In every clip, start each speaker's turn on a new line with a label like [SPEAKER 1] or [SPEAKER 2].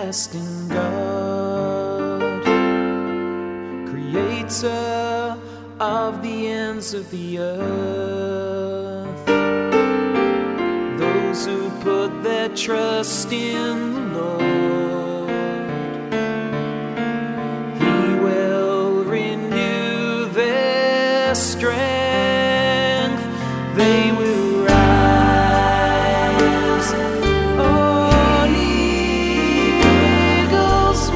[SPEAKER 1] everlasting God, creator of the ends of the earth. Those who put their trust in the Lord, He will renew their strength. They will rise on eagle's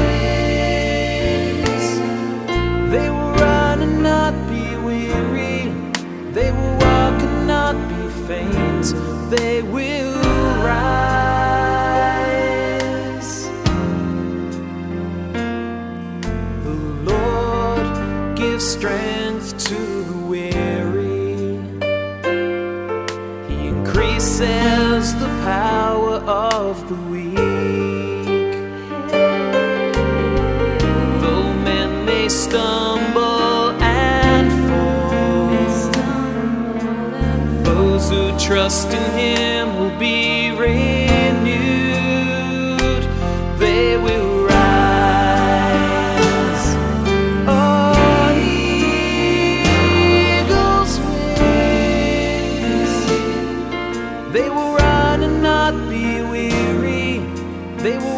[SPEAKER 1] wings. They will run and not be weary. They will walk and not be faint. They will rise. The Lord gives strength to the weary. He increases the power of the weak. Though men may stumble and fall, those who trust in Him will be renewed. They will rise on eagle's wings. They will run and not be weary. They will